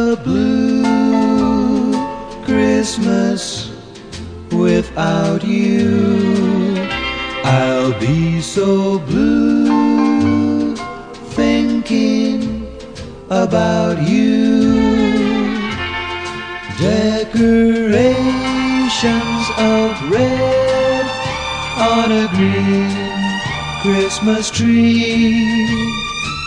a blue Christmas without you. I'll be so blue thinking about you. Decorations of red on a green Christmas tree.